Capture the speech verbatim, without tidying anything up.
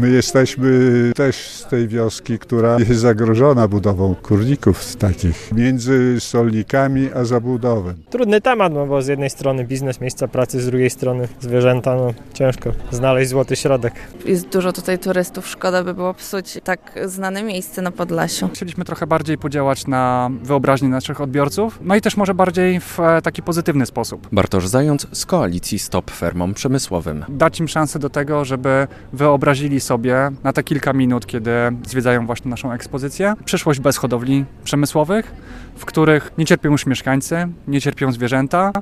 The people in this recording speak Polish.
My jesteśmy też z tej wioski, która jest zagrożona budową kurników takich między Solnikami a Zabłudowem. Trudny temat, no bo z jednej strony biznes, miejsca pracy, z drugiej strony zwierzęta, no ciężko znaleźć złoty środek. Jest dużo tutaj turystów, szkoda by było psuć tak znane miejsce na Podlasiu. Chcieliśmy trochę bardziej podziałać na wyobraźnię naszych odbiorców, no i też może bardziej w taki pozytywny sposób. Bartosz Zając z koalicji Stop Fermom Przemysłowym. Dać im szansę do tego, żeby wyobrazili sobie na te kilka minut, kiedy zwiedzają właśnie naszą ekspozycję, przyszłość bez hodowli przemysłowych, w których nie cierpią już mieszkańcy, nie cierpią zwierzęta,